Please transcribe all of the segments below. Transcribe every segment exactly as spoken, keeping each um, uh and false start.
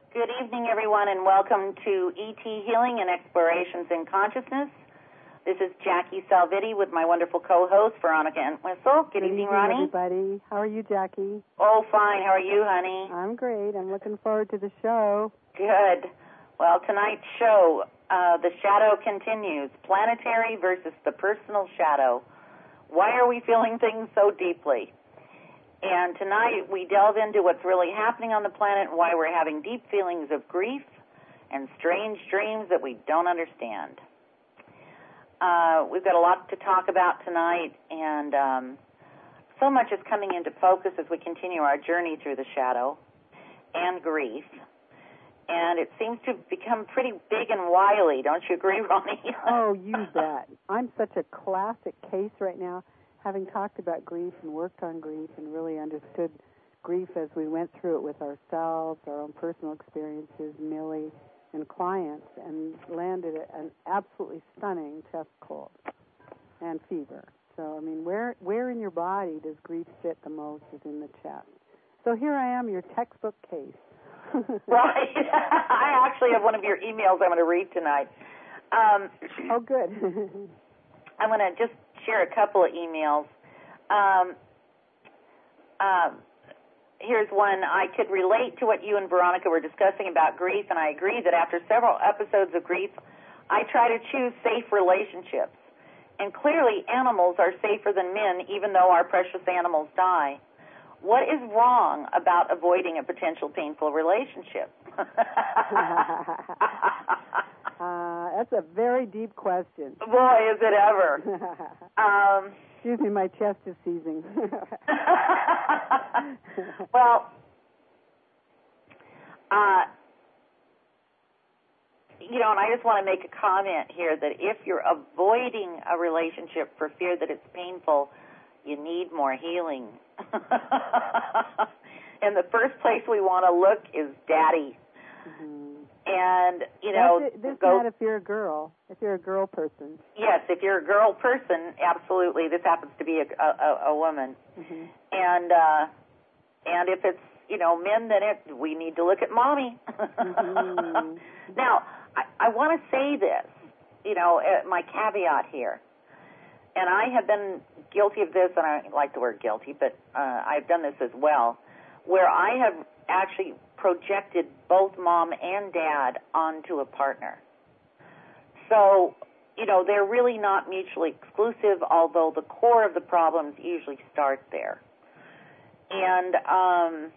Good evening, everyone, and welcome to E T Healing and Explorations in Consciousness. This is Jackie Salvitti with my wonderful co-host, Veronica Entwistle. Good, Good evening, evening, Ronnie. everybody. How are you, Jackie? Oh, fine. How are you, honey? I'm great. I'm looking forward to the show. Good. Well, tonight's show, uh, the shadow continues. Planetary versus the personal shadow. Why are we feeling things so deeply? And tonight we delve into what's really happening on the planet and why we're having deep feelings of grief and strange dreams that we don't understand. Uh, we've got a lot to talk about tonight, and um, so much is coming into focus as we continue our journey through the shadow and grief. And it seems to have become pretty big and wily. Don't you agree, Ronnie? Oh, you bet. I'm such a classic case right now, having talked about grief and worked on grief and really understood grief as we went through it with ourselves, our own personal experiences, Millie, and clients, and landed an absolutely stunning chest cold and fever. So, I mean, where where in your body does grief sit the most is in the chest. So here I am, your textbook case. Right. I actually have one of your emails I'm going to read tonight. Um, oh, good. I'm going to just share a couple of emails. Um, uh, here's one. I could relate to what you and Veronica were discussing about grief, and I agree that after several episodes of grief, I try to choose safe relationships. And clearly, animals are safer than men, even though our precious animals die. What is wrong about avoiding a potential painful relationship? uh, that's a very deep question. Boy, is it ever. um, Excuse me, my chest is seizing. Well, uh, you know, and I just want to make a comment here that if you're avoiding a relationship for fear that it's painful, you need more healing. And the first place we want to look is Daddy. Mm-hmm. And, you know... That's it, this go, not if you're a girl, if you're a girl person. Yes, if you're a girl person, absolutely. This happens to be a, a, a woman. Mm-hmm. And uh, and if it's, you know, men, then it, we need to look at Mommy. Mm-hmm. Now, I, I want to say this, you know, uh, my caveat here. And I have been guilty of this, and I like the word guilty, but uh, I've done this as well, where I have actually projected both mom and dad onto a partner. So, you know, they're really not mutually exclusive, although the core of the problems usually start there. And um,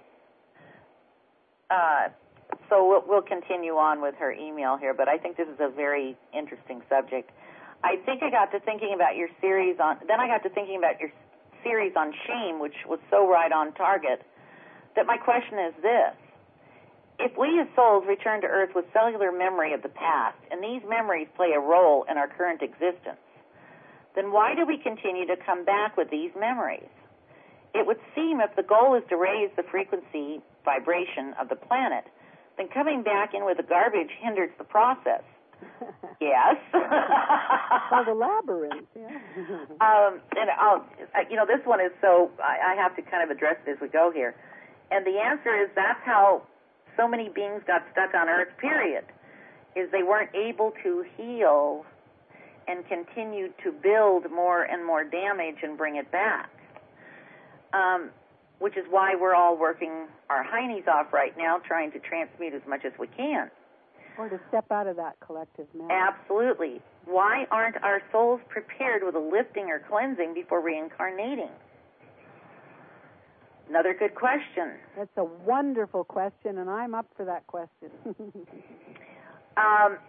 uh, so we'll, we'll continue on with her email here, but I think this is a very interesting subject. I think I got to thinking about your series on, then I got to thinking about your series on shame, which was so right on target, that my question is this. If we as souls return to Earth with cellular memory of the past, and these memories play a role in our current existence, then why do we continue to come back with these memories? It would seem if the goal is to raise the frequency vibration of the planet, then coming back in with the garbage hinders the process. Yes. Oh, the labyrinth. Yeah. um, and I'll, you know, this one is so I, I have to kind of address it as we go here. And the answer is that's how so many beings got stuck on Earth. Period. Is they weren't able to heal and continued to build more and more damage and bring it back. Um, which is why we're all working our heinies off right now, trying to transmute as much as we can. Or to step out of that collective mess. Absolutely. Why aren't our souls prepared with a lifting or cleansing before reincarnating? Another good question. That's a wonderful question, and I'm up for that question. um,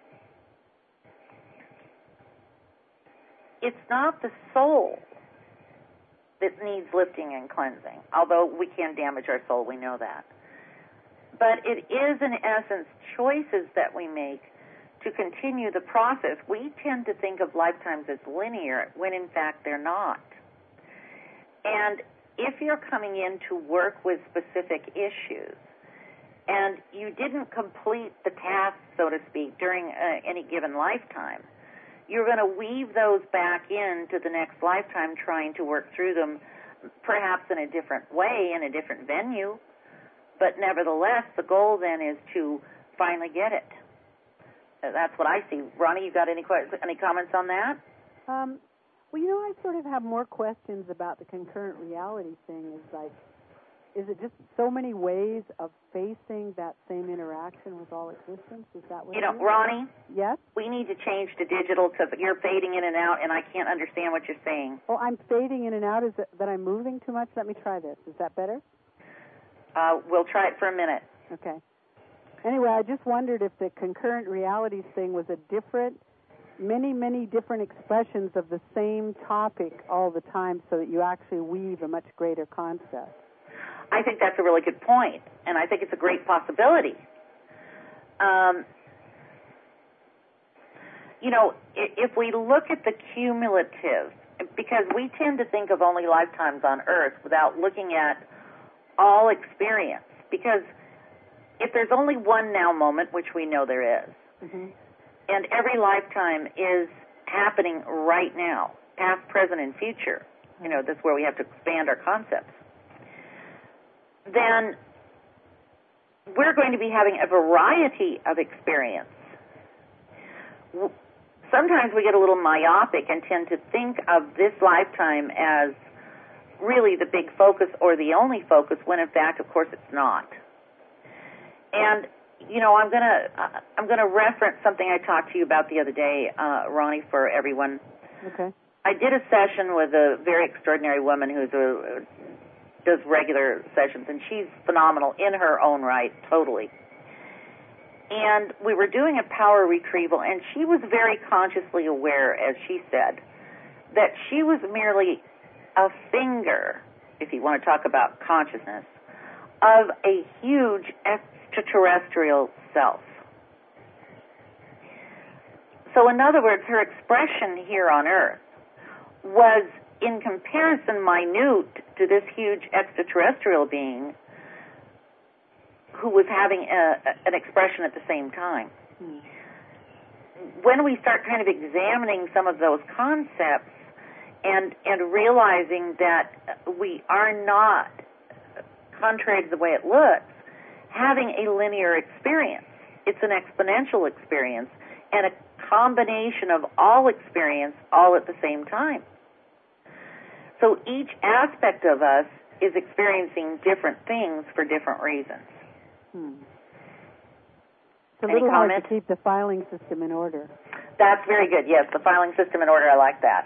it's not the soul that needs lifting and cleansing, although we can damage our soul, we know that. But it is, in essence, choices that we make to continue the process. We tend to think of lifetimes as linear, when in fact they're not. And if you're coming in to work with specific issues, and you didn't complete the task, so to speak, during uh, any given lifetime, you're going to weave those back into the next lifetime, trying to work through them perhaps in a different way, in a different venue, But nevertheless, the goal then is to finally get it. That's what I see. Ronnie, you got any questions, any comments on that? Um, well, you know, I sort of have more questions about the concurrent reality thing. Is like, is it just so many ways of facing that same interaction with all existence? Is that what you it know, is? Ronnie? Yes? We need to change to digital because you're fading in and out, and I can't understand what you're saying. Oh, I'm fading in and out. Is it that I'm moving too much? Let me try this. Is that better? Uh, we'll try it for a minute. Okay. Anyway, I just wondered if the concurrent realities thing was a different, many, many different expressions of the same topic all the time so that you actually weave a much greater concept. I think that's a really good point, and I think it's a great possibility. Um, you know, if we look at the cumulative, because we tend to think of only lifetimes on Earth without looking at all experience, because if there's only one now moment, which we know there is, mm-hmm. and every lifetime is happening right now, past, present, and future, you know, that's where we have to expand our concepts, then we're going to be having a variety of experience. Sometimes we get a little myopic and tend to think of this lifetime as really the big focus or the only focus, when in fact, of course, it's not. And you know, I'm gonna uh, I'm gonna reference something I talked to you about the other day, uh, Ronnie, for everyone. Okay. I did a session with a very extraordinary woman who's a does regular sessions, and she's phenomenal in her own right, totally. And we were doing a power retrieval, and she was very consciously aware, as she said, that she was merely a finger, if you want to talk about consciousness, of a huge extraterrestrial self. So in other words, her expression here on Earth was in comparison minute to this huge extraterrestrial being who was having a, an expression at the same time. Hmm. When we start kind of examining some of those concepts and and realizing that we are not, contrary to the way it looks, having a linear experience. It's an exponential experience and a combination of all experience all at the same time. So each aspect of us is experiencing different things for different reasons. Hmm. It's a little hard to keep the filing system in order. That's very good, yes, the filing system in order, I like that.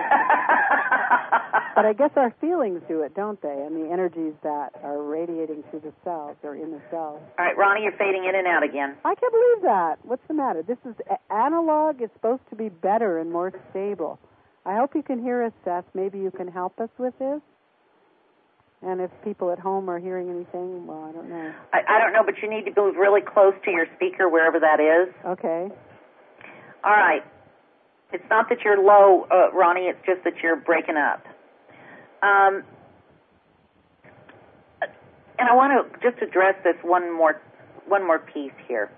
But I guess our feelings do it, don't they? And the energies that are radiating through the cells or in the cells. All right, Ronnie, you're fading in and out again. I can't believe that. What's the matter? This is analog. It's supposed to be better and more stable. I hope you can hear us, Seth. Maybe you can help us with this. And if people at home are hearing anything, well, I don't know. I, I don't know, but you need to move really close to your speaker, wherever that is. Okay. All right. It's not that you're low, uh, Ronnie. It's just that you're breaking up. Um, and I want to just address this one more, one more piece here.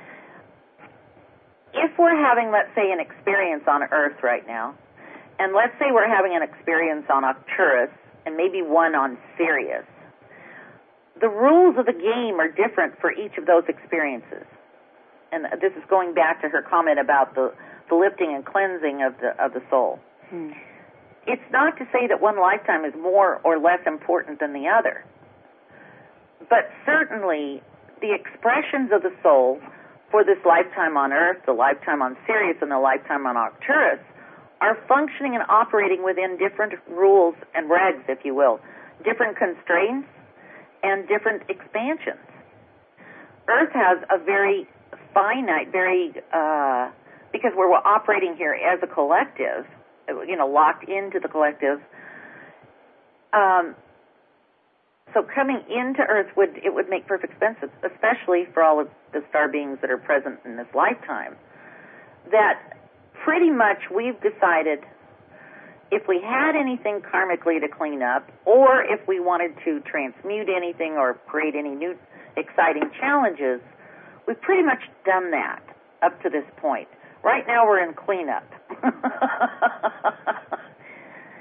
If we're having, let's say, an experience on Earth right now, and let's say we're having an experience on Arcturus, and maybe one on Sirius, the rules of the game are different for each of those experiences. And this is going back to her comment about the, the lifting and cleansing of the of the soul. Hmm. It's not to say that one lifetime is more or less important than the other. But certainly the expressions of the soul for this lifetime on Earth, the lifetime on Sirius, and the lifetime on Arcturus are functioning and operating within different rules and regs, if you will, different constraints and different expansions. Earth has a very finite, very, uh, because we're operating here as a collective, you know, locked into the collective. Um, so coming into Earth would, it would make perfect sense, especially for all of the star beings that are present in this lifetime, that pretty much we've decided if we had anything karmically to clean up, or if we wanted to transmute anything or create any new exciting challenges, we've pretty much done that up to this point. Right now we're in cleanup.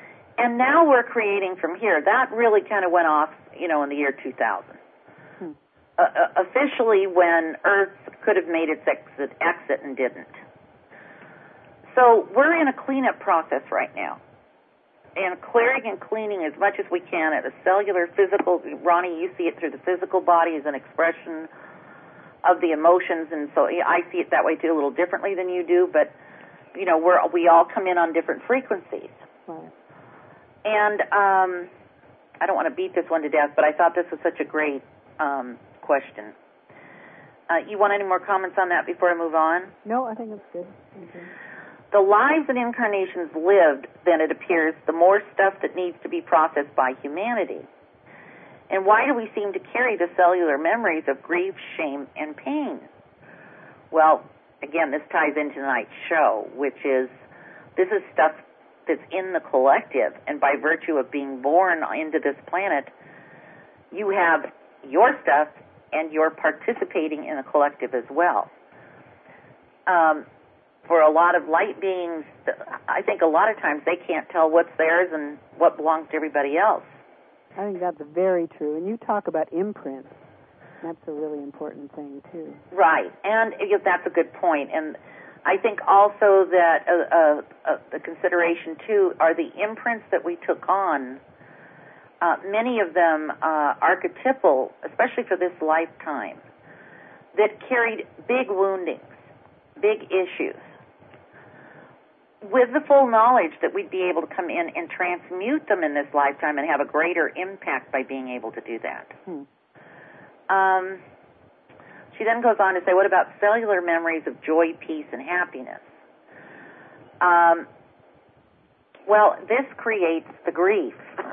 And now we're creating from here. That really kind of went off, you know, in the year two thousand. Hmm. uh, officially when Earth could have made its exit, exit and didn't. So we're in a cleanup process right now. And clearing and cleaning as much as we can at a cellular, physical, Ronnie, you see it through the physical body as an expression of the emotions, and so I see it that way too, a little differently than you do, but, you know, we're, we all come in on different frequencies. Right. And um, I don't want to beat this one to death, but I thought this was such a great um, question. Uh, you want any more comments on that before I move on? No, I think it's good. Okay. The lives and incarnations lived, then it appears, the more stuff that needs to be processed by humanity. And why do we seem to carry the cellular memories of grief, shame, and pain? Well, again, this ties into tonight's show, which is this is stuff that's in the collective, and by virtue of being born into this planet, you have your stuff and you're participating in the collective as well. Um, for a lot of light beings, I think a lot of times they can't tell what's theirs and what belongs to everybody else. I think that's very true. And you talk about imprints. That's a really important thing, too. Right. And that's a good point. And I think also that uh, uh, uh, the consideration, too, are the imprints that we took on. Uh, many of them uh, archetypal, especially for this lifetime, that carried big woundings, big issues, with the full knowledge that we'd be able to come in and transmute them in this lifetime and have a greater impact by being able to do that. Hmm. Um, she then goes on to say, what about cellular memories of joy, peace, and happiness? Um, well, this creates the grief.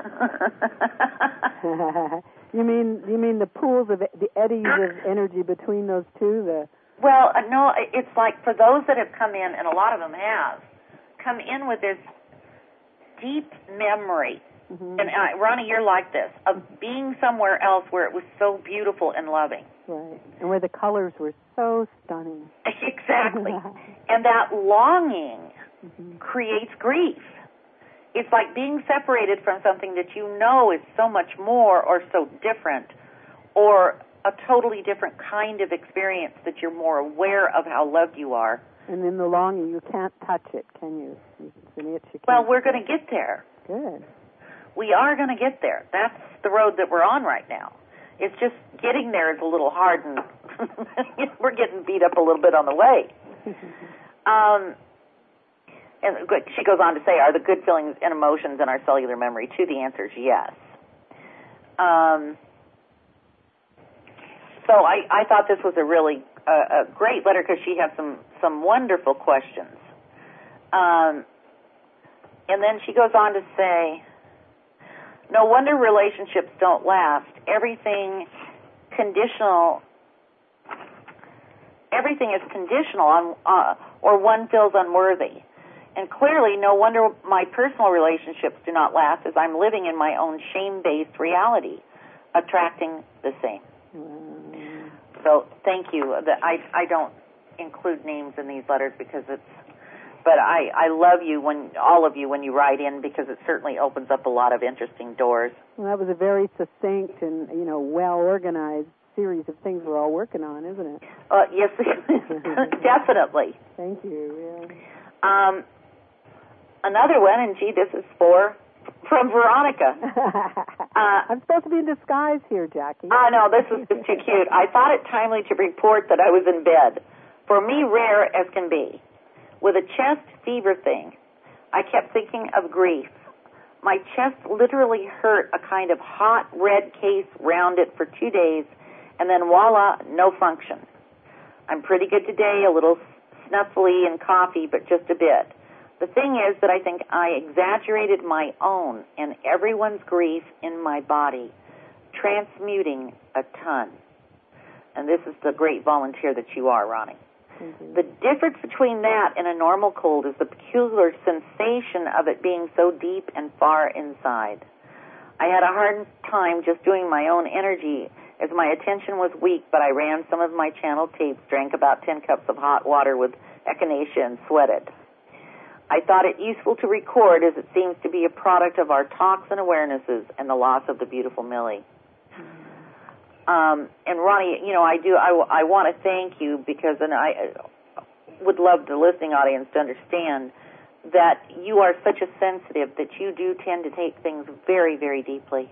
you mean you mean the pools of the eddies of energy between those two? The well, uh, no, it's like for those that have come in, and a lot of them have, come in with this deep memory. Mm-hmm. And uh, Ronnie, you're like this, of being somewhere else where it was so beautiful and loving. Right. And where the colors were so stunning. Exactly. And that longing mm-hmm. creates grief. It's like being separated from something that you know is so much more or so different, or a totally different kind of experience that you're more aware of how loved you are. And in the longing, you can't touch it, can you? It's an itch you can't well, we're going to get there. Good. We are going to get there. That's the road that we're on right now. It's just getting there is a little hard, and we're getting beat up a little bit on the way. um, and she goes on to say, are the good feelings and emotions in our cellular memory too? The answer is yes. Um, so I, I thought this was a really uh, a great letter because she had some, some wonderful questions. Um, and then she goes on to say, no wonder relationships don't last. Everything conditional, everything is conditional on, uh, or one feels unworthy. And clearly, no wonder my personal relationships do not last, as I'm living in my own shame-based reality, attracting the same. Mm. So thank you. I, I don't include names in these letters because it's, but I, I love you, when all of you, when you write in, because it certainly opens up a lot of interesting doors. Well, that was a very succinct and, you know, well-organized series of things we're all working on, isn't it? Uh, yes, definitely. Thank you. Yeah. Um, another one, and gee, this is for from Veronica. uh, I'm supposed to be in disguise here, Jackie. I know, this is just too cute. I thought it timely to report that I was in bed. For me, rare as can be. With a chest fever thing, I kept thinking of grief. My chest literally hurt a kind of hot red case round it for two days, and then voila, no function. I'm pretty good today, a little snuffly and coffee, but just a bit. The thing is that I think I exaggerated my own and everyone's grief in my body, transmuting a ton. And this is the great volunteer that you are, Ronnie. Mm-hmm. The difference between that and a normal cold is the peculiar sensation of it being so deep and far inside. I had a hard time just doing my own energy as my attention was weak, but I ran some of my channel tapes, drank about ten cups of hot water with echinacea, and sweated. I thought it useful to record, as it seems to be a product of our talks and awarenesses and the loss of the beautiful Millie. Um, and Ronnie, you know, I do. I, I want to thank you because, and I would love the listening audience to understand that you are such a sensitive that you do tend to take things very, very deeply.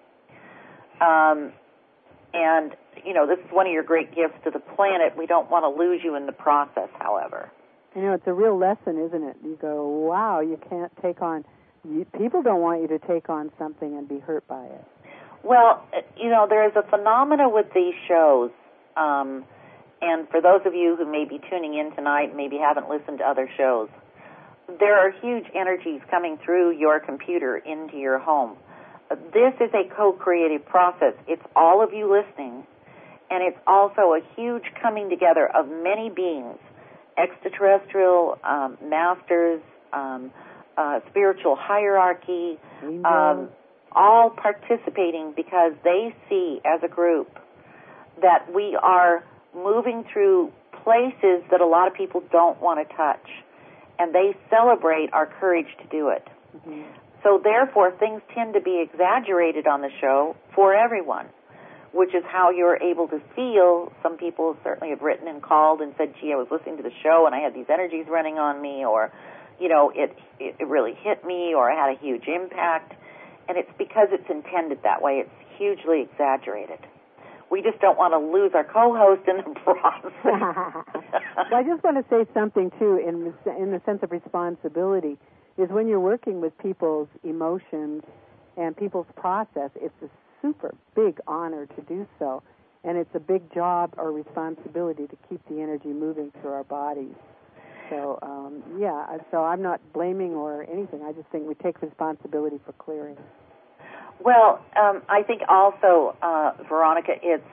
Um, and you know, this is one of your great gifts to the planet. We don't want to lose you in the process, however. You know, it's a real lesson, isn't it? You go, wow, you can't take on. You, people don't want you to take on something and be hurt by it. Well, you know, there is a phenomena with these shows, um, and for those of you who may be tuning in tonight and maybe haven't listened to other shows, there are huge energies coming through your computer into your home. This is a co-creative process. It's all of you listening, and it's also a huge coming together of many beings, extraterrestrial, um, masters, um, uh, spiritual hierarchy, um, all participating because they see as a group that we are moving through places that a lot of people don't want to touch, and they celebrate our courage to do it. Mm-hmm. So therefore, things tend to be exaggerated on the show for everyone, which is how you're able to feel. Some people certainly have written and called and said, gee, I was listening to the show and I had these energies running on me, or, you know, it, it really hit me, or I had a huge impact. And it's because it's intended that way. It's hugely exaggerated. We just don't want to lose our co-host in the process. Well, I just want to say something, too, in, in the sense of responsibility, is when you're working with people's emotions and people's process, it's a super big honor to do so. And it's a big job or responsibility to keep the energy moving through our bodies. So, um, yeah, so I'm not blaming or anything. I just think we take responsibility for clearing. Well, um, I think also, uh, Veronica, it's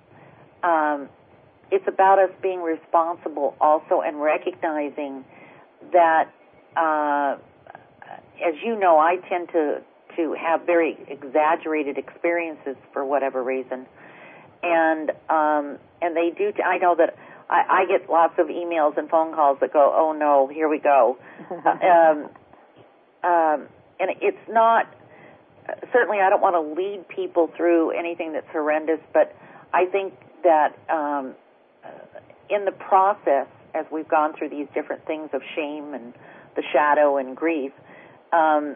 um, it's about us being responsible also and recognizing that, uh, as you know, I tend to, to have very exaggerated experiences for whatever reason. And um, and they do, t- I know that I, I get lots of emails and phone calls that go, oh, no, here we go. um, um, and it's not, certainly I don't want to lead people through anything that's horrendous, but I think that um, in the process, as we've gone through these different things of shame and the shadow and grief, um,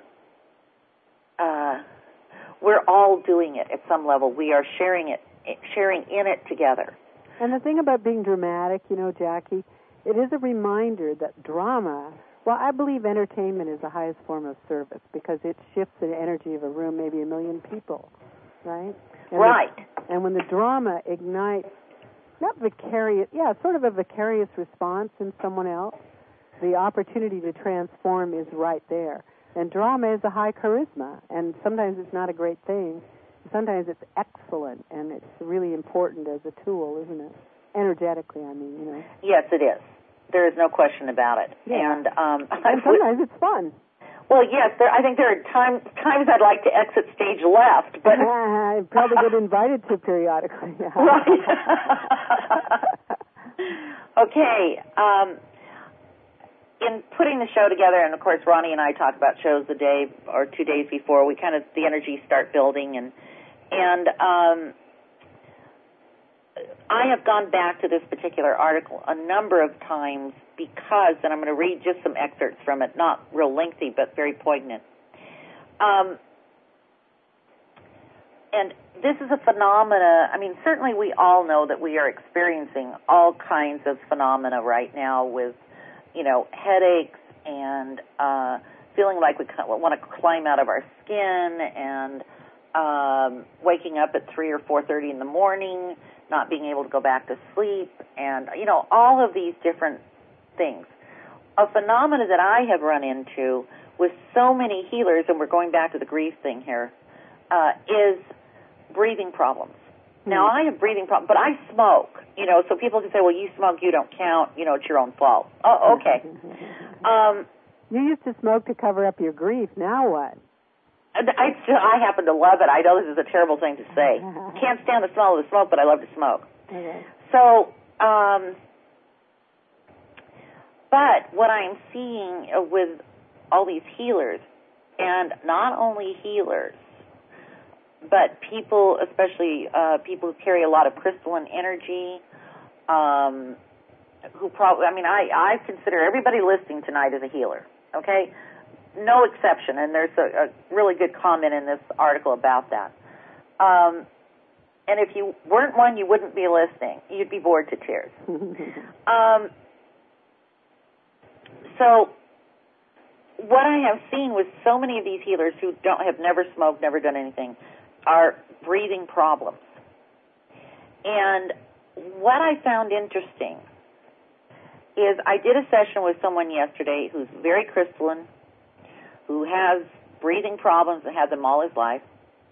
uh, we're all doing it at some level. We are sharing it, sharing in it together. And the thing about being dramatic, you know, Jackie, it is a reminder that drama, well, I believe entertainment is the highest form of service because it shifts the energy of a room, maybe a million people, right? And right. The, and when the drama ignites, not vicarious, yeah, sort of a vicarious response in someone else, the opportunity to transform is right there. And drama is a high charisma, and sometimes it's not a great thing. Sometimes it's excellent, and it's really important as a tool, isn't it? Energetically, I mean, you know. Yes, it is. There is no question about it. Yeah. And, um, and sometimes it's fun. Well, yes, there, I think there are times times I'd like to exit stage left, but I probably get invited to periodically. Right. Okay. Um, in putting the show together, and of course Ronnie and I talk about shows a day or two days before, we kind of, the energies start building, and and um, I have gone back to this particular article a number of times because, and I'm going to read just some excerpts from it, not real lengthy, but very poignant. Um, and this is a phenomena, I mean, certainly we all know that we are experiencing all kinds of phenomena right now with, you know, headaches and uh, feeling like we want to climb out of our skin, and um, waking up at three or four thirty in the morning, not being able to go back to sleep, and, you know, all of these different things. A phenomena that I have run into with so many healers, and we're going back to the grief thing here, uh, is breathing problems. Mm-hmm. Now, I have breathing problems, but I smoke, you know, so people can say, well, you smoke, you don't count, you know, it's your own fault. Oh, okay. um, you used to smoke to cover up your grief. Now what? I, I happen to love it. I know this is a terrible thing to say. Can't stand the smell of the smoke, but I love to smoke. Okay. So, um, but what I'm seeing with all these healers, and not only healers, but people, especially uh, people who carry a lot of crystalline energy, um, who probably, I mean, I, I consider everybody listening tonight as a healer, okay? No exception, and there's a, a really good comment in this article about that. Um, and if you weren't one, you wouldn't be listening. You'd be bored to tears. um, so what I have seen with so many of these healers who don't have never smoked, never done anything, are breathing problems. And what I found interesting is I did a session with someone yesterday who's very crystalline, who has breathing problems and had them all his life.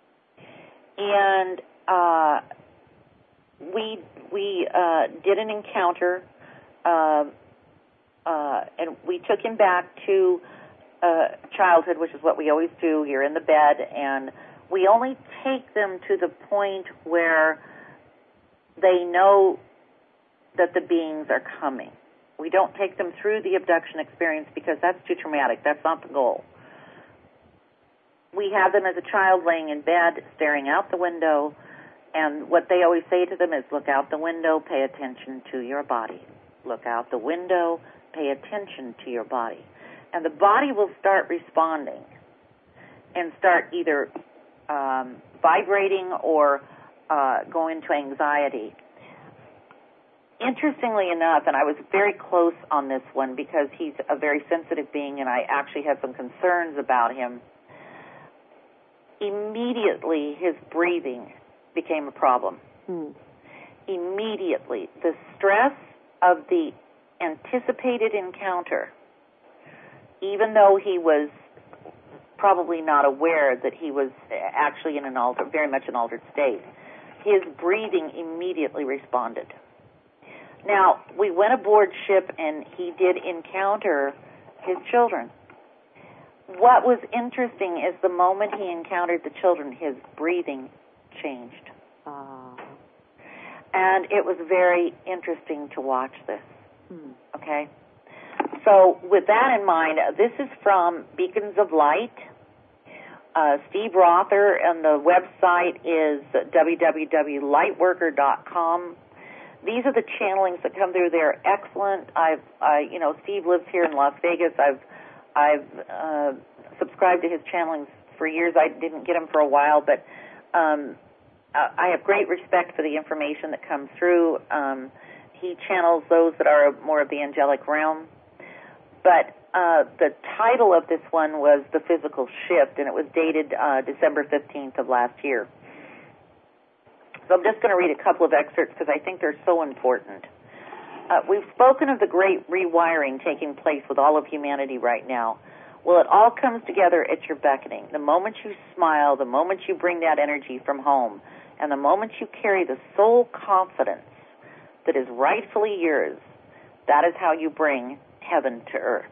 And uh, we we uh, did an encounter, uh, uh, and we took him back to uh, childhood, which is what we always do. You're in the bed, and we only take them to the point where they know that the beings are coming. We don't take them through the abduction experience because that's too traumatic. That's not the goal. We have them as a child laying in bed, staring out the window, and what they always say to them is, look out the window, pay attention to your body. Look out the window, pay attention to your body. And the body will start responding and start either um, vibrating or uh, go into anxiety. Interestingly enough, and I was very close on this one because he's a very sensitive being and I actually had some concerns about him, immediately his breathing became a problem. Hmm. Immediately. The stress of the anticipated encounter, even though he was probably not aware that he was actually in an altered, very much an altered state, his breathing immediately responded. Now, we went aboard ship and he did encounter his children. What was interesting is the moment he encountered the children, his breathing changed. Uh. And it was very interesting to watch this. Hmm. Okay? So with that in mind, this is from Beacons of Light. Uh, Steve Rother, and the website is w w w dot lightworker dot com. These are the channelings that come through. They're excellent. I've, I, you know, Steve lives here in Las Vegas. I've, I've uh, subscribed to his channelings for years. I didn't get them for a while, but um, I have great respect for the information that comes through. Um, he channels those that are more of the angelic realm. But uh, the title of this one was The Physical Shift, and it was dated uh, December fifteenth of last year. So I'm just going to read a couple of excerpts because I think they're so important. Uh, we've spoken of the great rewiring taking place with all of humanity right now. Well, it all comes together at your beckoning. The moment you smile, the moment you bring that energy from home, and the moment you carry the soul confidence that is rightfully yours, that is how you bring heaven to earth.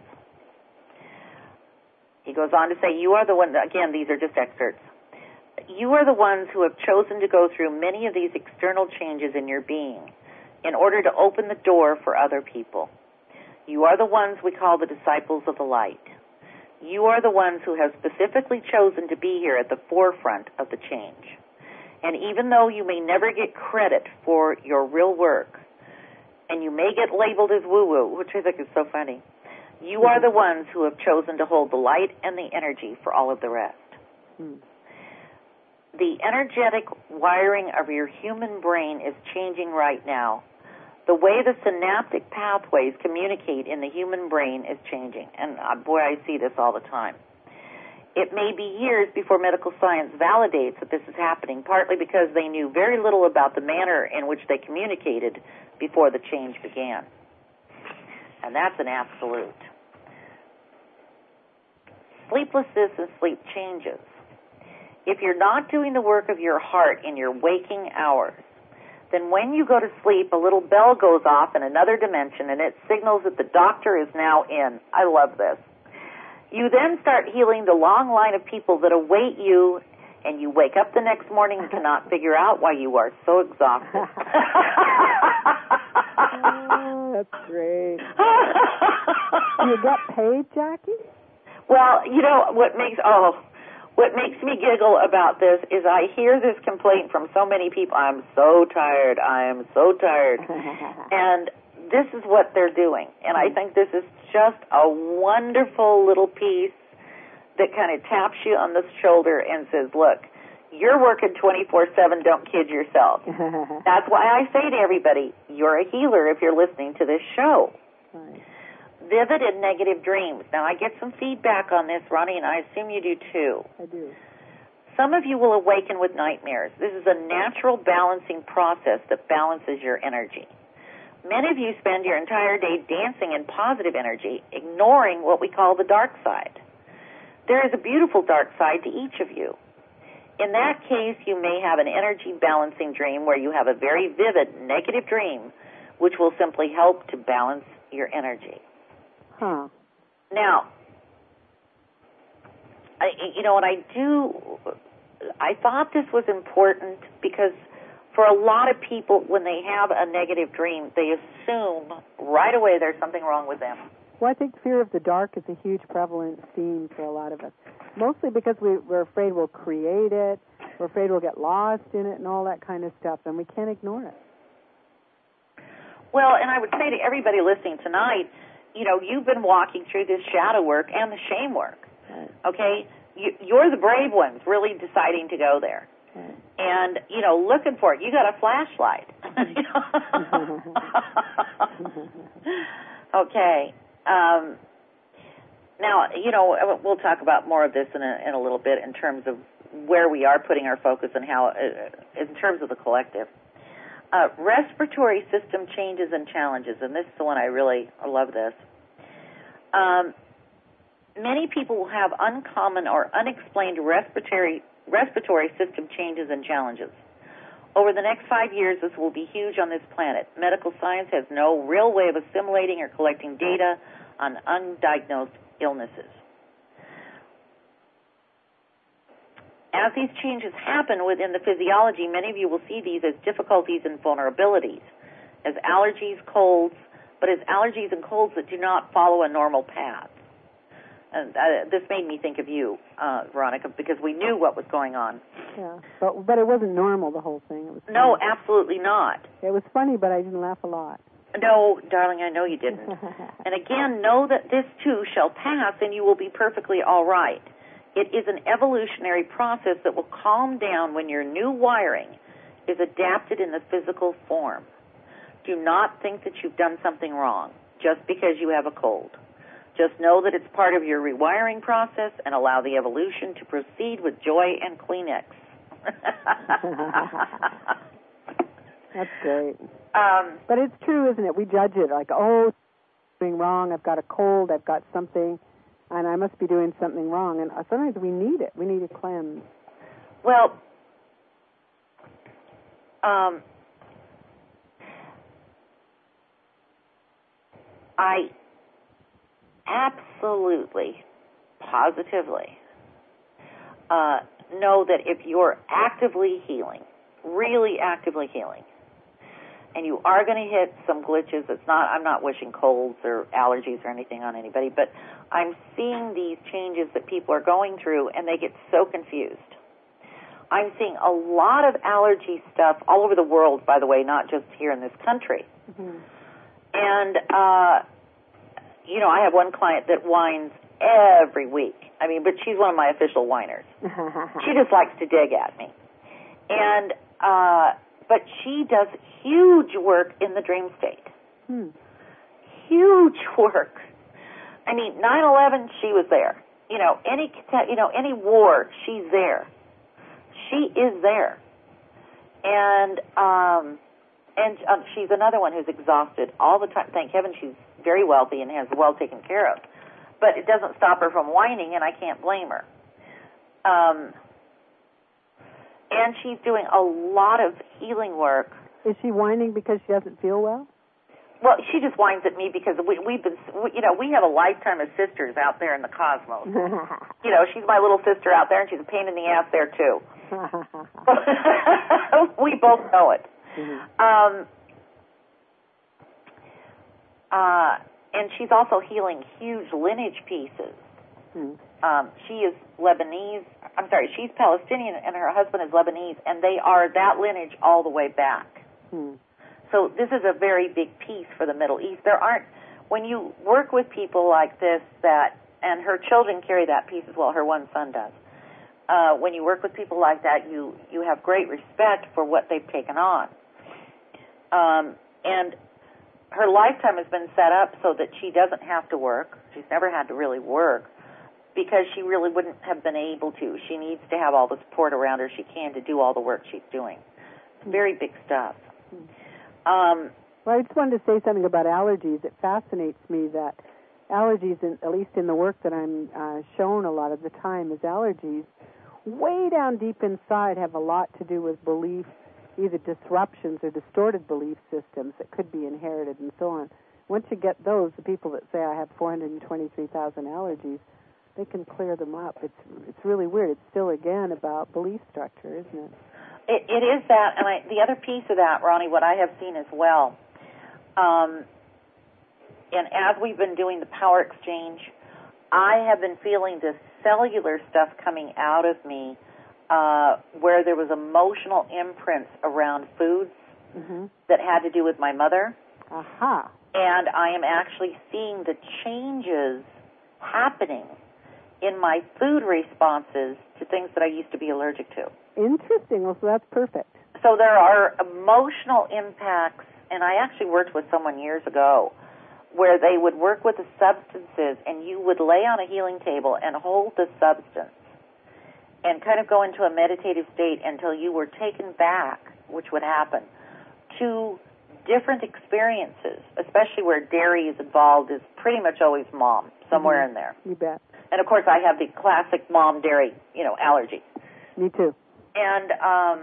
He goes on to say, you are the one, again, these are just excerpts. You are the ones who have chosen to go through many of these external changes in your being in order to open the door for other people. You are the ones we call the disciples of the light. You are the ones who have specifically chosen to be here at the forefront of the change. And even though you may never get credit for your real work, and you may get labeled as woo-woo, which I think is so funny, you are the ones who have chosen to hold the light and the energy for all of the rest. Hmm. The energetic wiring of your human brain is changing right now. The way the synaptic pathways communicate in the human brain is changing. And uh, boy, I see this all the time. It may be years before medical science validates that this is happening, partly because they knew very little about the manner in which they communicated before the change began. And that's an absolute. Sleeplessness and sleep changes. If you're not doing the work of your heart in your waking hours, then when you go to sleep, a little bell goes off in another dimension, and it signals that the doctor is now in. I love this. You then start healing the long line of people that await you, and you wake up the next morning and cannot figure out why you are so exhausted. Oh, that's great. You get paid, Jackie? Well, you know, what makes, oh, what makes me giggle about this is I hear this complaint from so many people. I'm so tired. I am so tired. And this is what they're doing. And I think this is just a wonderful little piece that kind of taps you on the shoulder and says, look, you're working twenty-four seven. Don't kid yourself. That's why I say to everybody, you're a healer if you're listening to this show. Right. Vivid and negative dreams. Now, I get some feedback on this, Ronnie, and I assume you do too. I do. Some of you will awaken with nightmares. This is a natural balancing process that balances your energy. Many of you spend your entire day dancing in positive energy, ignoring what we call the dark side. There is a beautiful dark side to each of you. In that case, you may have an energy balancing dream where you have a very vivid negative dream, which will simply help to balance your energy. Huh. Now, I, you know, what I do, I thought this was important because for a lot of people, when they have a negative dream, they assume right away there's something wrong with them. Well, I think fear of the dark is a huge prevalent theme for a lot of us. Mostly because we, we're afraid we'll create it, we're afraid we'll get lost in it and all that kind of stuff, and we can't ignore it. Well, and I would say to everybody listening tonight, you know, you've been walking through this shadow work and the shame work, right. Okay? You, you're the brave ones really deciding to go there. Right. And, you know, looking for it. You got a flashlight. Okay. Um, now, you know, we'll talk about more of this in a, in a little bit in terms of where we are putting our focus and how, uh, in terms of the collective. Uh, respiratory system changes and challenges, and this is the one I really I love this. Um, many people will have uncommon or unexplained respiratory respiratory system changes and challenges. Over the next five years, this will be huge on this planet. Medical science has no real way of assimilating or collecting data on undiagnosed illnesses. As these changes happen within the physiology, many of you will see these as difficulties and vulnerabilities, as allergies, colds, but as allergies and colds that do not follow a normal path. And uh, this made me think of you, uh, Veronica, because we knew what was going on. Yeah, but but it wasn't normal, the whole thing. It was no, absolutely not. It was funny, but I didn't laugh a lot. No, darling, I know you didn't. And again, know that this too shall pass, and you will be perfectly all right. It is an evolutionary process that will calm down when your new wiring is adapted in the physical form. Do not think that you've done something wrong just because you have a cold. Just know that it's part of your rewiring process and allow the evolution to proceed with joy and Kleenex. That's great. Um, but it's true, isn't it? We judge it like, oh, something wrong, I've got a cold, I've got something, and I must be doing something wrong. And sometimes we need it. We need a cleanse. Well, um, I absolutely, positively uh, know that if you're actively healing, really actively healing, and you are going to hit some glitches, it's not, I'm not wishing colds or allergies or anything on anybody, but I'm seeing these changes that people are going through, and they get so confused. I'm seeing a lot of allergy stuff all over the world, by the way, not just here in this country. Mm-hmm. And, uh, you know, I have one client that whines every week. I mean, but she's one of my official whiners. She just likes to dig at me. And, uh, but she does huge work in the dream state. Hmm. Huge work. I mean, nine eleven, she was there. You know, any, you know, any war, she's there. She is there. And, um, and um, she's another one who's exhausted all the time. Thank heaven she's very wealthy and has well taken care of. But it doesn't stop her from whining, and I can't blame her. Um, and she's doing a lot of healing work. Is she whining because she doesn't feel well? Well, she just whines at me because we, we've been, we, you know, we have a lifetime of sisters out there in the cosmos. You know, she's my little sister out there, and she's a pain in the ass there, too. We both know it. Mm-hmm. Um, uh, and she's also healing huge lineage pieces. Mm-hmm. Um, she is Lebanese. I'm sorry, she's Palestinian and her husband is Lebanese, and they are that lineage all the way back. Hmm. So this is a very big piece for the Middle East. There aren't, when you work with people like this that, and her children carry that piece as well, her one son does. Uh, when you work with people like that, you, you have great respect for what they've taken on. Um, and her lifetime has been set up so that she doesn't have to work. She's never had to really work because she really wouldn't have been able to. She needs to have all the support around her she can to do all the work she's doing. It's very big stuff. Um, well, I just wanted to say something about allergies. It fascinates me that allergies, in, at least in the work that I'm uh, shown a lot of the time, is allergies way down deep inside have a lot to do with belief, either disruptions or distorted belief systems that could be inherited and so on. Once you get those, the people that say I have four hundred twenty-three thousand allergies, they can clear them up. It's it's really weird. It's still, again, about belief structure, isn't it? It, it is that, and I, the other piece of that, Ronnie, what I have seen as well, um, and as we've been doing the power exchange, I have been feeling this cellular stuff coming out of me uh, where there was emotional imprints around foods mm-hmm. that had to do with my mother. Aha. Uh-huh. And I am actually seeing the changes happening in my food responses to things that I used to be allergic to. Interesting. Well, so that's perfect. So there are emotional impacts, and I actually worked with someone years ago where they would work with the substances, and you would lay on a healing table and hold the substance and kind of go into a meditative state until you were taken back, which would happen, to different experiences, especially where dairy is involved, is pretty much always mom, somewhere mm-hmm. in there. You bet. And, of course, I have the classic mom dairy, you know, allergy. Me too. And um,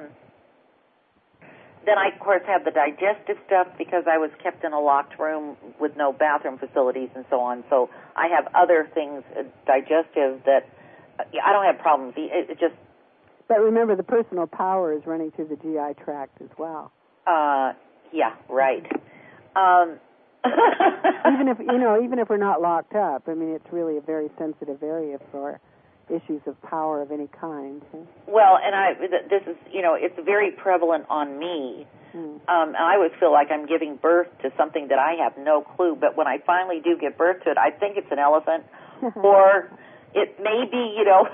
then I, of course, have the digestive stuff because I was kept in a locked room with no bathroom facilities and so on. So I have other things, uh, digestive, that uh, I don't have problems. It, it just... But remember, the personal power is running through the G I tract as well. Uh, yeah, right. Um, even if, you know, even if we're not locked up, I mean, it's really a very sensitive area for issues of power of any kind. Well, and I, this is, you know, it's very prevalent on me. Mm. Um, and I always feel like I'm giving birth to something that I have no clue, but when I finally do give birth to it, I think it's an elephant, or it may be, you know.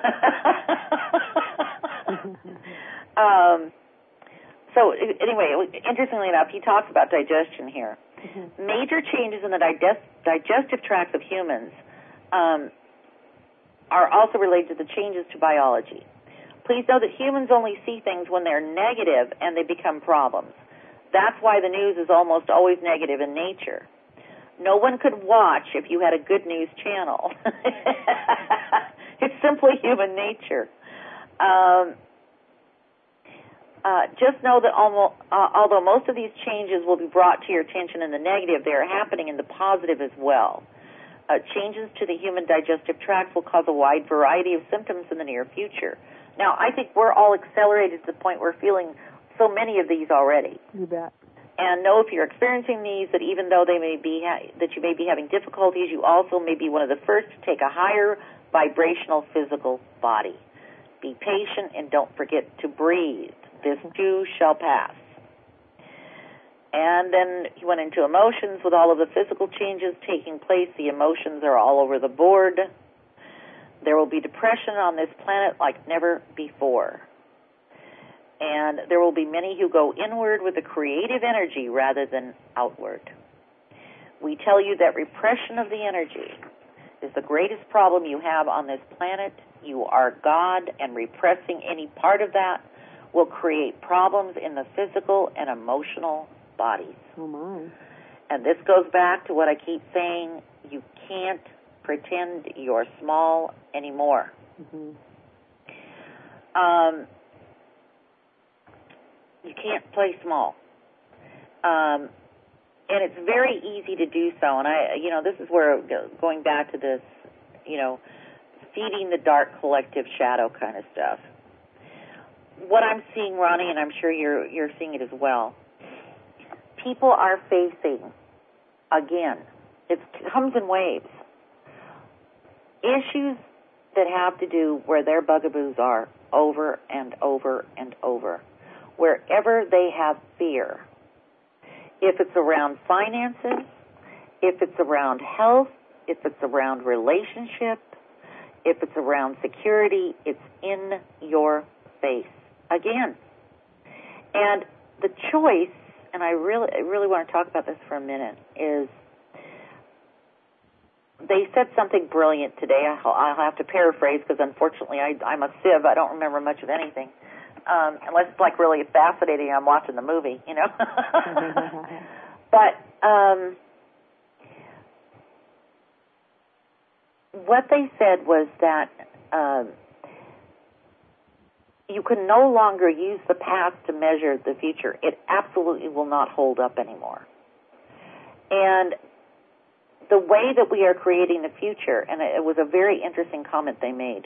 um, so anyway, interestingly enough, he talks about digestion here. Mm-hmm. Major changes in the digest, digestive tracts of humans um, are also related to the changes to biology. Please know that humans only see things when they're negative and they become problems. That's why the news is almost always negative in nature. No one could watch if you had a good news channel. It's simply human nature. Um, uh, just know that almost, uh, although most of these changes will be brought to your attention in the negative, they are happening in the positive as well. Uh, changes to the human digestive tract will cause a wide variety of symptoms in the near future. Now, I think we're all accelerated to the point we're feeling so many of these already. You bet. And know if you're experiencing these, that even though they may be ha- that you may be having difficulties, you also may be one of the first to take a higher vibrational physical body. Be patient and don't forget to breathe. This too shall pass. And then he went into emotions. With all of the physical changes taking place, the emotions are all over the board. There will be depression on this planet like never before. And there will be many who go inward with a creative energy rather than outward. We tell you that repression of the energy is the greatest problem you have on this planet. You are God, and repressing any part of that will create problems in the physical and emotional bodies. Oh, my. And this goes back to what I keep saying. You can't pretend you're small anymore. Mm-hmm. Um, you can't play small. Um, and it's very easy to do so. And, I, you know, this is where, going back to this, you know, feeding the dark collective shadow kind of stuff. What I'm seeing, Ronnie, and I'm sure you're you're seeing it as well, people are facing, again, it comes in waves, issues that have to do where their bugaboos are over and over and over. Wherever they have fear, if it's around finances, if it's around health, if it's around relationship, if it's around security, it's in your face again. And the choice, and I really, I really want to talk about this for a minute, is they said something brilliant today. I'll, I'll have to paraphrase because unfortunately I, I'm a sieve. I don't remember much of anything. Um, unless it's like really fascinating, I'm watching the movie, you know. But um, what they said was that um, you can no longer use the past to measure the future. It absolutely will not hold up anymore. And the way that we are creating the future, and it was a very interesting comment they made,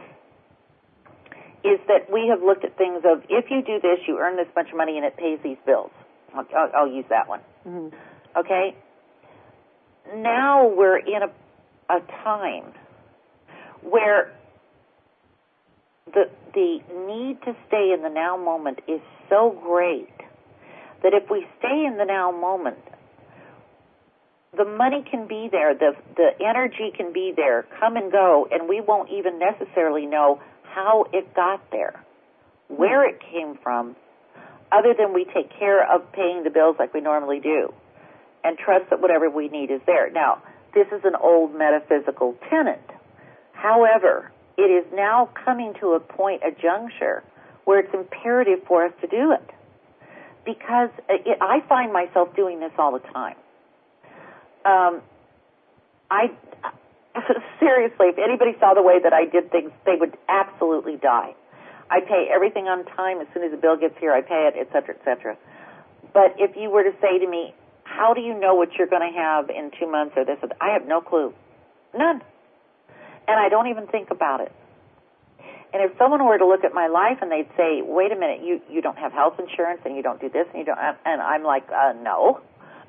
is that we have looked at things of, if you do this, you earn this much money and it pays these bills. I'll, I'll, I'll use that one. Mm-hmm. Okay? Now we're in a, a time where the, the need to stay in the now moment is so great that if we stay in the now moment, the money can be there, the, the energy can be there, come and go, and we won't even necessarily know how it got there, where it came from, other than we take care of paying the bills like we normally do and trust that whatever we need is there. Now, this is an old metaphysical tenet. However, it is now coming to a point, a juncture, where it's imperative for us to do it. Because it, I find myself doing this all the time. Um, I... Seriously, if anybody saw the way that I did things, they would absolutely die. I pay everything on time. As soon as the bill gets here, I pay it, et cetera, et cetera. But if you were to say to me, how do you know what you're going to have in two months or this or that? I have no clue. None. And I don't even think about it. And if someone were to look at my life and they'd say, wait a minute, you, you don't have health insurance and you don't do this and you don't, and I'm like, uh, no.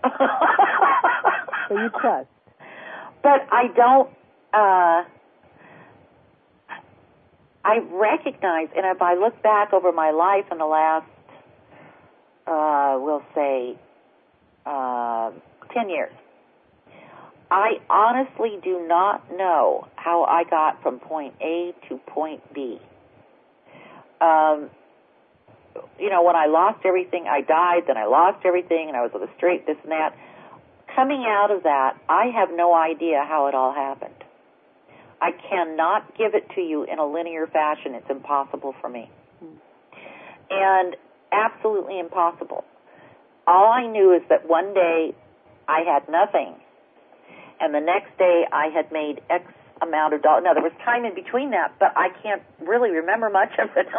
So you trust. But I don't, uh, I recognize, and if I look back over my life in the last, uh, we'll say, uh, ten years, I honestly do not know how I got from point A to point B. Um, you know, when I lost everything, I died, then I lost everything, and I was on the street, this and that. Coming out of that, I have no idea how it all happened. I cannot give it to you in a linear fashion. It's impossible for me. Mm. And absolutely impossible. All I knew is that one day I had nothing, and the next day I had made X amount of dollars. Now, there was time in between that, but I can't really remember much of it.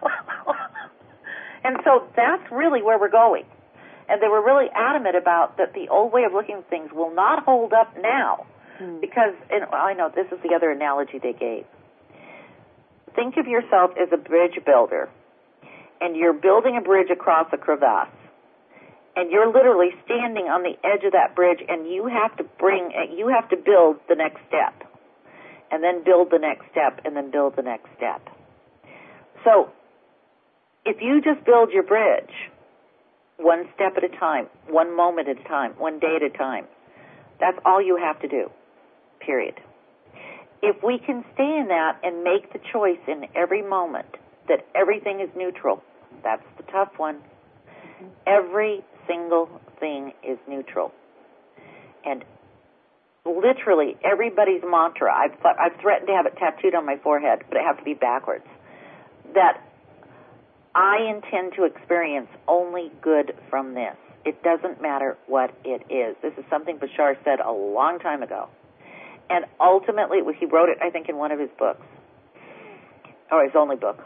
And so that's really where we're going. And they were really adamant about that the old way of looking at things will not hold up now. Mm. Because, and I know this is the other analogy they gave. Think of yourself as a bridge builder, and you're building a bridge across a crevasse. And you're literally standing on the edge of that bridge, and you have to bring, you have to build the next step, and then build the next step, and then build the next step. So, if you just build your bridge one step at a time, one moment at a time, one day at a time, that's all you have to do, period. If we can stay in that and make the choice in every moment that everything is neutral, that's the tough one. Mm-hmm. Every single thing is neutral. And literally everybody's mantra, I've, I've threatened to have it tattooed on my forehead, but it has to be backwards, that I intend to experience only good from this. It doesn't matter what it is. This is something Bashar said a long time ago. And ultimately, he wrote it, I think, in one of his books, or his only book.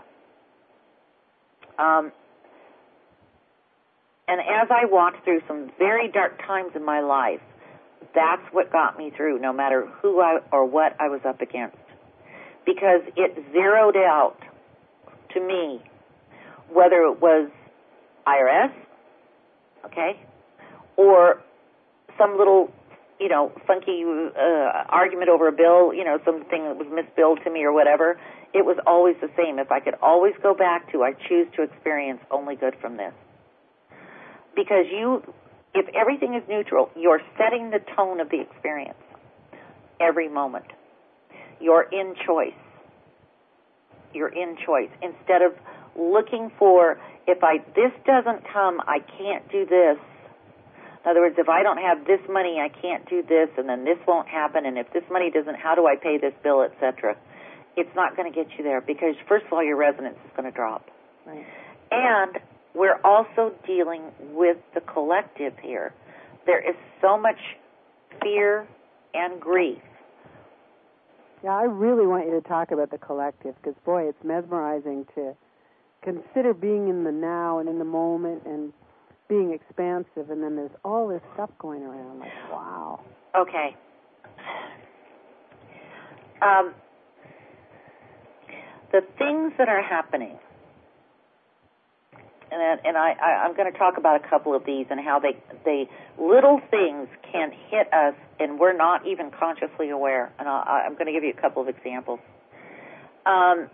Um, and as I walked through some very dark times in my life, that's what got me through, no matter who I or what I was up against. Because it zeroed out to me whether it was I R S, okay, or some little you know, funky uh, argument over a bill, you know, something that was misbilled to me or whatever, it was always the same. If I could always go back to, I choose to experience only good from this. Because you, if everything is neutral, you're setting the tone of the experience every moment. You're in choice. You're in choice. Instead of looking for, if I this doesn't come, I can't do this. In other words, if I don't have this money, I can't do this, and then this won't happen, and if this money doesn't, how do I pay this bill, et cetera. It's not going to get you there because, first of all, your resonance is going to drop. Right. And we're also dealing with the collective here. There is so much fear and grief. Yeah, I really want you to talk about the collective because, boy, it's mesmerizing to consider being in the now and in the moment and being expansive, and then there's all this stuff going around. Like, wow. Okay. Um, the things that are happening, and, and I, I, I'm going to talk about a couple of these and how they, they little things can hit us and we're not even consciously aware. And I'll, I'm going to give you a couple of examples. Um,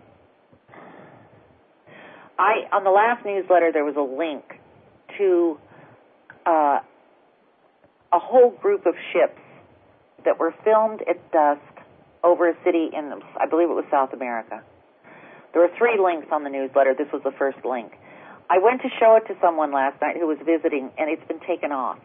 I on the last newsletter there was a link to uh, a whole group of ships that were filmed at dusk over a city in, I believe it was South America. There were three links on the newsletter. This was the first link. I went to show it to someone last night who was visiting, and it's been taken off.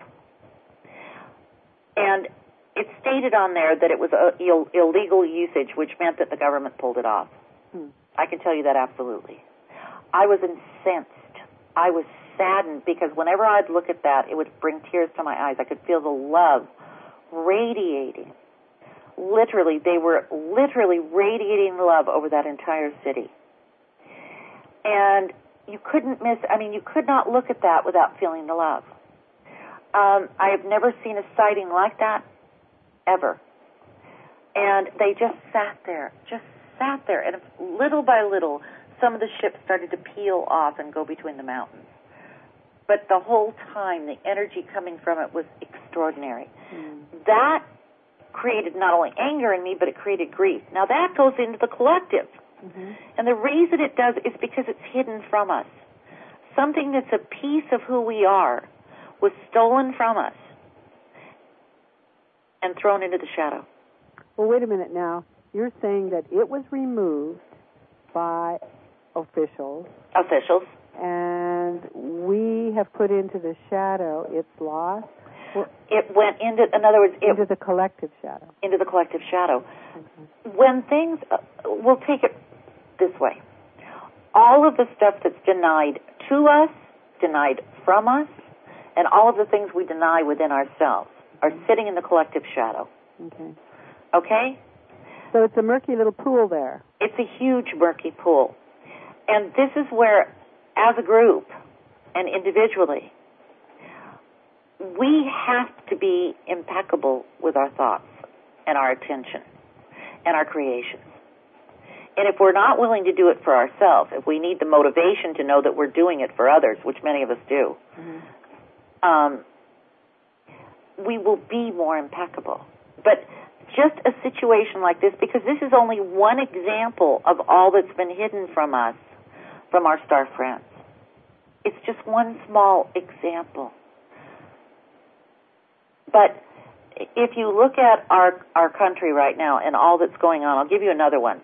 And it stated on there that it was a, Ill, illegal usage, which meant that the government pulled it off. Hmm. I can tell you that absolutely. I was incensed. I was saddened because whenever I'd look at that, it would bring tears to my eyes. I could feel the love radiating. Literally, they were literally radiating love over that entire city. And you couldn't miss, I mean, you could not look at that without feeling the love. Um, I have never seen a sighting like that, ever. And they just sat there, just sat there. And little by little, some of the ships started to peel off and go between the mountains. But the whole time, the energy coming from it was extraordinary. Mm. That created not only anger in me, but it created grief. Now, that goes into the collective. Mm-hmm. And the reason it does is because it's hidden from us. Something that's a piece of who we are was stolen from us and thrown into the shadow. Well, wait a minute now. You're saying that it was removed by officials. Officials. And we have put into the shadow its loss. Well, it went into, in other words, it, into the collective shadow. Into the collective shadow. Mm-hmm. When things, uh, we'll take it this way. All of the stuff that's denied to us, denied from us, and all of the things we deny within ourselves are sitting in the collective shadow. Okay. Okay? So it's a murky little pool there. It's a huge murky pool. And this is where, as a group and individually, we have to be impeccable with our thoughts and our attention and our creations. And if we're not willing to do it for ourselves, if we need the motivation to know that we're doing it for others, which many of us do, mm-hmm. um, we will be more impeccable. But just a situation like this, because this is only one example of all that's been hidden from us, from our star friends. It's just one small example. But if you look at our our country right now and all that's going on, I'll give you another one.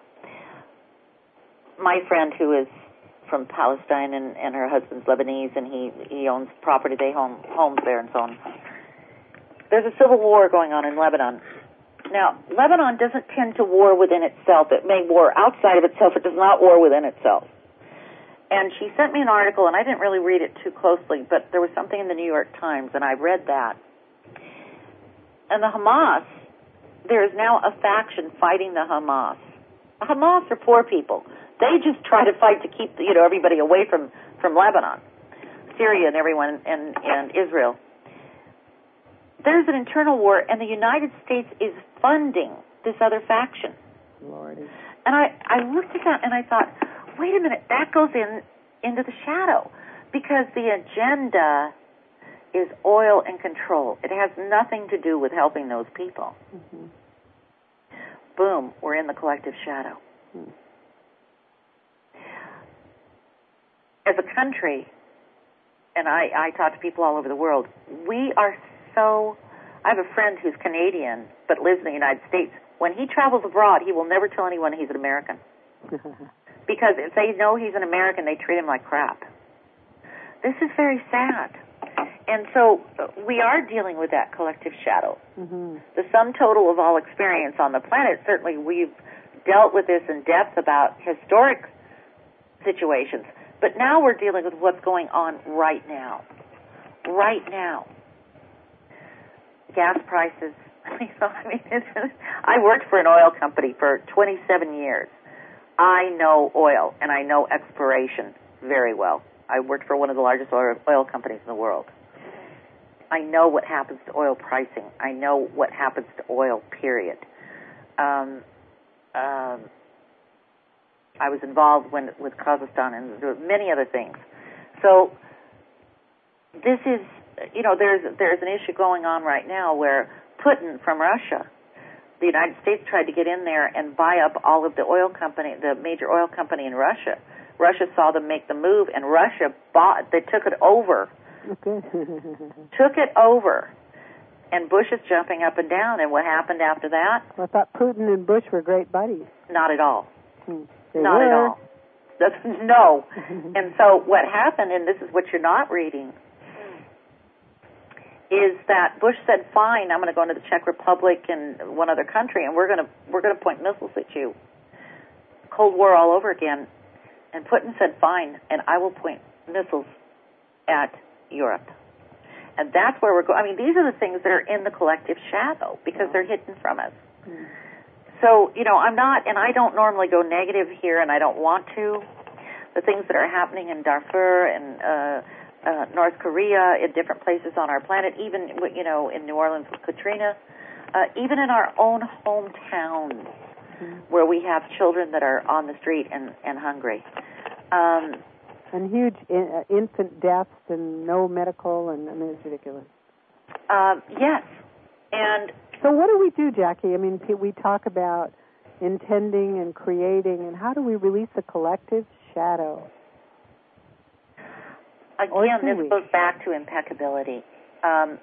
My friend who is from Palestine and, and her husband's Lebanese, and he, he owns property, they own homes there and so on. There's a civil war going on in Lebanon. Now, Lebanon doesn't tend to war within itself. It may war outside of itself. It does not war within itself. And she sent me an article, and I didn't really read it too closely, but there was something in the New York Times, and I read that. And the Hamas, there is now a faction fighting the Hamas. The Hamas are poor people. They just try to fight to keep, you know, everybody away from, from Lebanon, Syria and everyone, and, and Israel. There's an internal war, and the United States is funding this other faction. Lordy. And I, I looked at that, and I thought, wait a minute, that goes in into the shadow, because the agenda is oil and control. It has nothing to do with helping those people. Mm-hmm. Boom, we're in the collective shadow. Mm. As a country, and I, I talk to people all over the world, we are so... I have a friend who's Canadian but lives in the United States. When he travels abroad, he will never tell anyone he's an American. Because if they know he's an American, they treat him like crap. This is very sad. And so we are dealing with that collective shadow. Mm-hmm. The sum total of all experience on the planet, certainly we've dealt with this in depth about historic situations. But now we're dealing with what's going on right now. Right now. Gas prices. I mean, I worked for an oil company for twenty-seven years. I know oil, and I know exploration very well. I worked for one of the largest oil companies in the world. I know what happens to oil pricing. I know what happens to oil, period. Um, um, I was involved when, with Kazakhstan and many other things. So this is, you know, there's there's an issue going on right now where Putin from Russia, the United States tried to get in there and buy up all of the oil company, the major oil company in Russia. Russia saw them make the move, and Russia bought, they took it over. Okay. took it over. And Bush is jumping up and down, and what happened after that? Well, I thought Putin and Bush were great buddies. Not at all. Hmm. They Not were. at all. That's, no. And so what happened, and this is what you're not reading, is that Bush said, "Fine, I'm going to go into the Czech Republic and one other country, and we're going to we're going to point missiles at you." Cold War all over again. And Putin said, "Fine, and I will point missiles at Europe." And that's where we're going. I mean, these are the things that are in the collective shadow because they're hidden from us. Mm. So, you know, I'm not, and I don't normally go negative here, and I don't want to. The things that are happening in Darfur and uh, uh, North Korea, in different places on our planet, even, you know, in New Orleans with Katrina, uh, even in our own hometowns, mm-hmm. where we have children that are on the street and, and hungry. Um, and huge in, uh, infant deaths and no medical, and I mean, it's ridiculous. Uh, yes. And so what do we do, Jackie? I mean, we talk about intending and creating, and how do we release the collective shadow? Again, this we? goes back to impeccability. Um,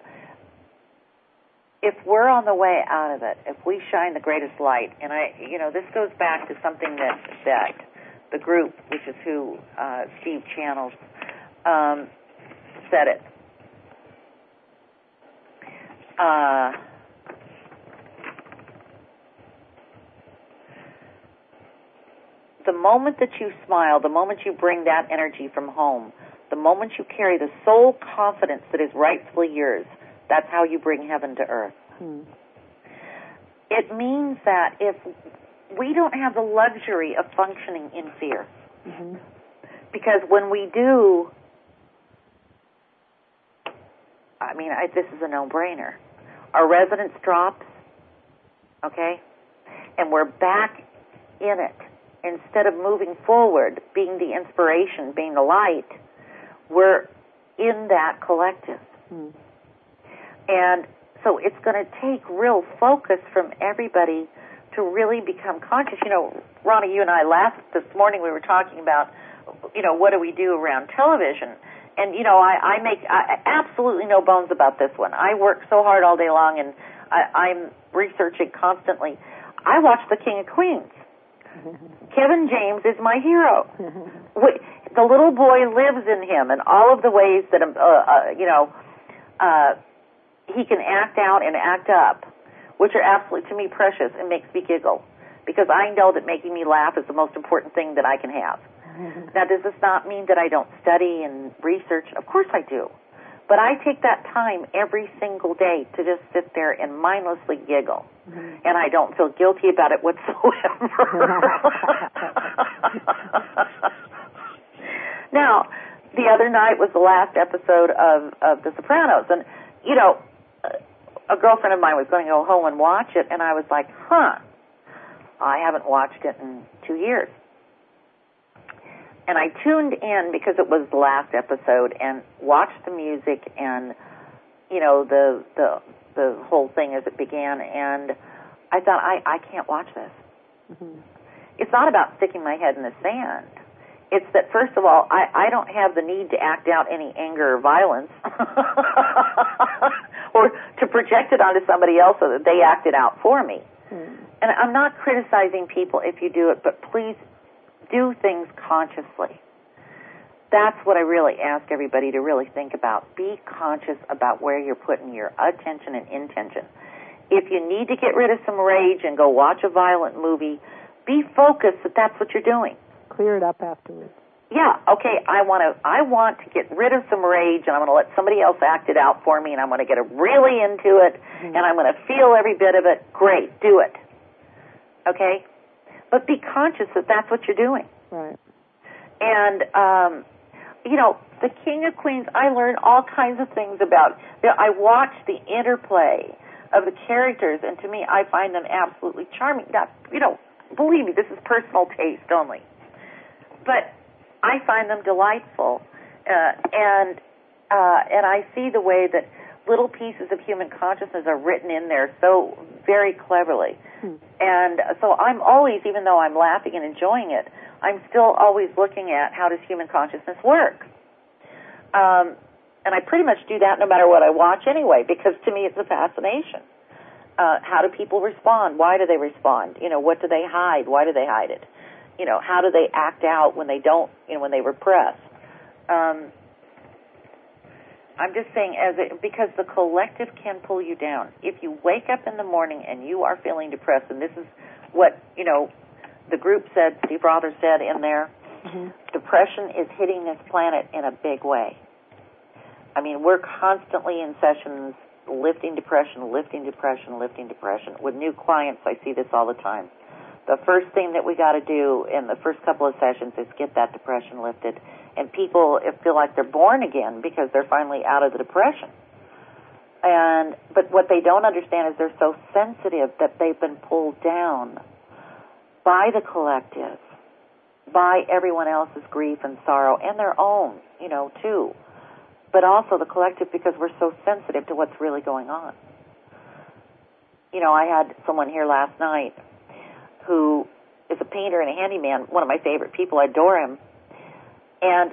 if we're on the way out of it, if we shine the greatest light, and I, you know, this goes back to something that that the group, which is who uh, Steve channels, um, said it. Uh, the moment that you smile, the moment you bring that energy from home, the moment you carry the soul confidence that is rightfully yours, that's how you bring heaven to earth. Hmm. It means that if we don't have the luxury of functioning in fear, mm-hmm. because when we do, I mean, I, this is a no-brainer. Our resonance drops, okay, and we're back in it. Instead of moving forward, being the inspiration, being the light, we're in that collective. Mm. And so it's going to take real focus from everybody to really become conscious. You know, Ronnie, you and I last this morning we were talking about, you know, what do we do around television? And, you know, I, I make I, absolutely no bones about this one. I work so hard all day long, and I, I'm researching constantly. I watch The King of Queens. Kevin James is my hero. The little boy lives in him, and all of the ways that, uh, uh, you know, uh, he can act out and act up, which are absolutely, to me, precious and makes me giggle, because I know that making me laugh is the most important thing that I can have. Now, does this not mean that I don't study and research? Of course I do. But I take that time every single day to just sit there and mindlessly giggle. Mm-hmm. And I don't feel guilty about it whatsoever. Now, the other night was the last episode of, of The Sopranos. And, you know, a girlfriend of mine was going to go home and watch it, and I was like, huh, I haven't watched it in two years. And I tuned in because it was the last episode and watched the music and you know, the the the whole thing as it began, and I thought, I, I can't watch this. Mm-hmm. It's not about sticking my head in the sand. It's that, first of all, I, I don't have the need to act out any anger or violence or to project it onto somebody else so that they act it out for me. Mm. And I'm not criticizing people if you do it, but please do things consciously. That's what I really ask everybody to really think about. Be conscious about where you're putting your attention and intention. If you need to get rid of some rage and go watch a violent movie, be focused that that's what you're doing. Clear it up afterwards. Yeah, okay, I want to I want to get rid of some rage, and I'm going to let somebody else act it out for me, and I'm going to get really into it, mm-hmm. and I'm going to feel every bit of it. Great, do it. Okay? But be conscious that that's what you're doing. Right. And, um, you know, the King of Queens, I learned all kinds of things about. I watch the interplay of the characters, and to me, I find them absolutely charming. Now, you know, believe me, this is personal taste only. But I find them delightful, uh, and uh, and I see the way that little pieces of human consciousness are written in there so very cleverly. Hmm. And so I'm always, even though I'm laughing and enjoying it, I'm still always looking at how does human consciousness work. Um, and I pretty much do that no matter what I watch anyway, because to me it's a fascination. Uh, how do people respond? Why do they respond? You know, what do they hide? Why do they hide it? You know, how do they act out when they don't, you know, when they repress? Um, I'm just saying, as it, because the collective can pull you down. If you wake up in the morning and you are feeling depressed, and this is what, you know, the group said, Steve Rother said in there, mm-hmm. depression is hitting this planet in a big way. I mean, we're constantly in sessions lifting depression, lifting depression, lifting depression. With new clients, I see this all the time. The first thing that we got to do in the first couple of sessions is get that depression lifted. And people feel like they're born again because they're finally out of the depression. And but what they don't understand is they're so sensitive that they've been pulled down by the collective, by everyone else's grief and sorrow, and their own, you know, too. But also the collective, because we're so sensitive to what's really going on. You know, I had someone here last night who is a painter and a handyman, one of my favorite people. I adore him. And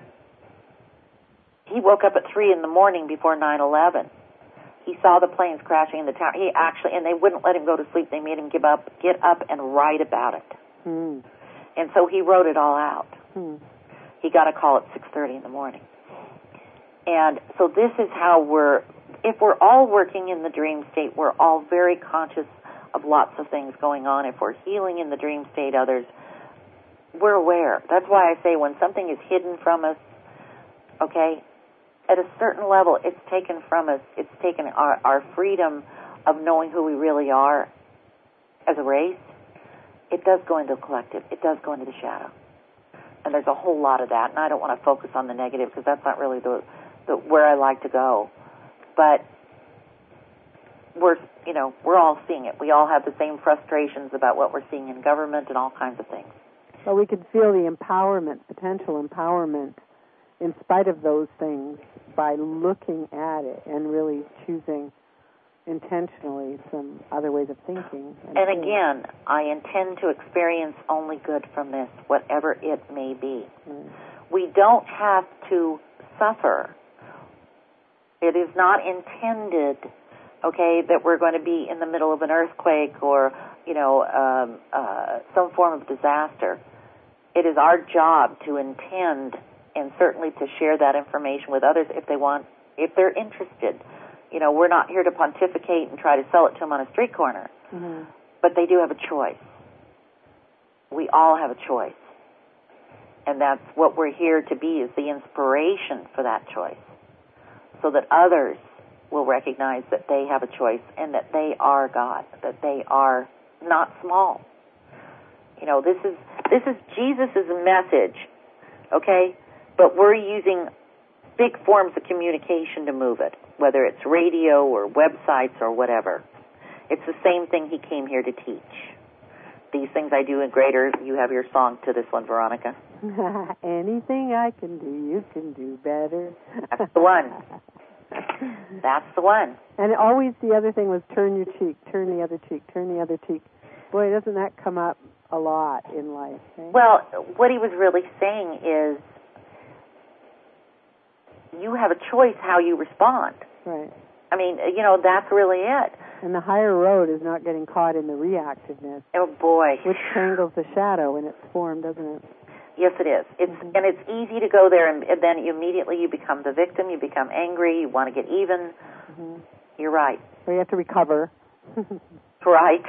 he woke up at three in the morning before nine eleven. He saw the planes crashing in the tower. He actually, and they wouldn't let him go to sleep. They made him give up, get up and write about it. Mm. And so he wrote it all out. Mm. He got a call at six thirty in the morning. And so this is how we're, if we're all working in the dream state, we're all very conscious of lots of things going on. If we're healing in the dream state, others, we're aware. That's why I say when something is hidden from us, okay, at a certain level, it's taken from us. It's taken our, our freedom of knowing who we really are as a race. It does go into the collective. It does go into the shadow. And there's a whole lot of that. And I don't want to focus on the negative because that's not really the, the where I like to go. But we're, you know, we're all seeing it. We all have the same frustrations about what we're seeing in government and all kinds of things. But we could feel the empowerment, potential empowerment, in spite of those things by looking at it and really choosing intentionally some other ways of thinking. And, and again, I intend to experience only good from this, whatever it may be. Mm. We don't have to suffer. It is not intended, okay, that we're going to be in the middle of an earthquake or, you know, um, uh, some form of disaster. It is our job to intend and certainly to share that information with others if they want, if they're interested. You know, we're not here to pontificate and try to sell it to them on a street corner. Mm-hmm. But they do have a choice. We all have a choice. And that's what we're here to be, is the inspiration for that choice. So that others will recognize that they have a choice and that they are God, that they are not small. You know, this is this is Jesus' message, okay? But we're using big forms of communication to move it, whether it's radio or websites or whatever. It's the same thing he came here to teach. These things I do in greater, you have your song to this one, Veronica. Anything I can do, you can do better. That's the one. That's the one. And always the other thing was turn your cheek, turn the other cheek, turn the other cheek. Boy, doesn't that come up a lot in life? Eh? Well, what he was really saying is you have a choice how you respond. Right. I mean, you know, that's really it. And the higher road is not getting caught in the reactiveness. Oh, boy. Which tangles the shadow in its form, doesn't it? Yes, it is. It's mm-hmm. And it's easy to go there, and, and then immediately you become the victim, you become angry, you want to get even. Mm-hmm. You're right. Or you have to recover. Right.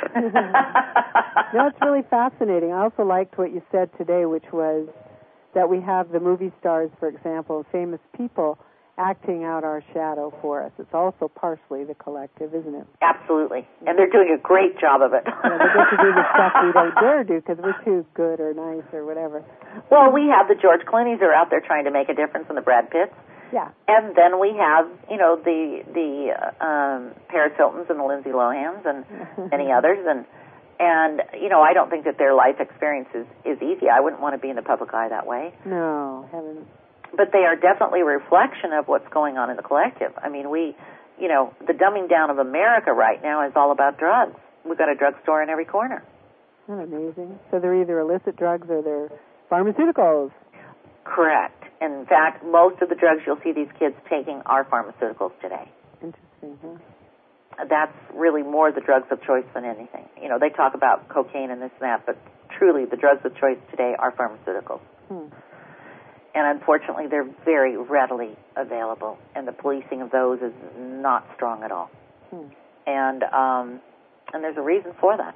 No, it's really fascinating. I also liked what you said today, which was that we have the movie stars, for example, famous people acting out our shadow for us. It's also partially the collective, isn't it? Absolutely. And they're doing a great job of it. Yeah, they get to do the stuff we don't dare do because we're too good or nice or whatever. Well, we have the George Clooney's who are out there trying to make a difference, and the Brad Pitts. Yeah. And then we have, you know, the the uh, um, Paris Hiltons and the Lindsay Lohans and many others. And, and you know, I don't think that their life experience is, is easy. I wouldn't want to be in the public eye that way. No, heavens. But they are definitely a reflection of what's going on in the collective. I mean, we, you know, the dumbing down of America right now is all about drugs. We've got a drugstore in every corner. Isn't that amazing? So they're either illicit drugs or they're pharmaceuticals. Correct. In fact, most of the drugs you'll see these kids taking are pharmaceuticals today. Interesting, huh? That's really more the drugs of choice than anything. You know, they talk about cocaine and this and that, but truly the drugs of choice today are pharmaceuticals. Hmm. And unfortunately, they're very readily available, and the policing of those is not strong at all. Hmm. And um, and there's a reason for that.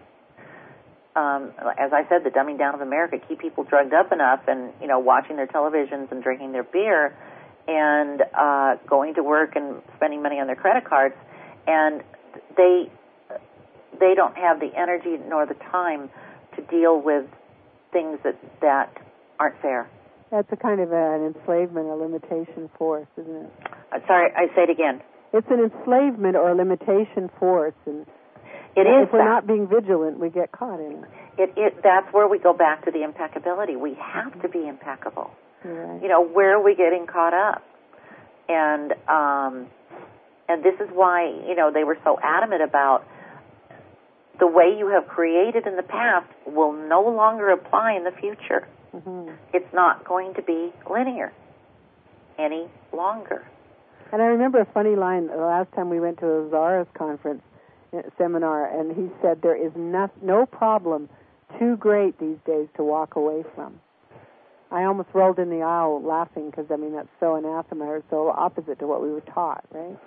Um, as I said, the dumbing down of America keep people drugged up enough, and you know, watching their televisions and drinking their beer, and uh, going to work and spending money on their credit cards, and they they don't have the energy nor the time to deal with things that that aren't fair. That's a kind of an enslavement, a limitation force, isn't it? Uh, sorry, I say it again. It's an enslavement or a limitation force, and it is. If we're that. not being vigilant, we get caught in it. It, it. That's where we go back to the impeccability. We have to be impeccable. Right. You know, where are we getting caught up? And um, and this is why, you know, they were so adamant about the way you have created in the past will no longer apply in the future. Mm-hmm. It's not going to be linear any longer. And I remember a funny line the last time we went to a Zara's conference uh, seminar, and he said there is no, no problem too great these days to walk away from. I almost rolled in the aisle laughing because, I mean, that's so anathema or so opposite to what we were taught, right?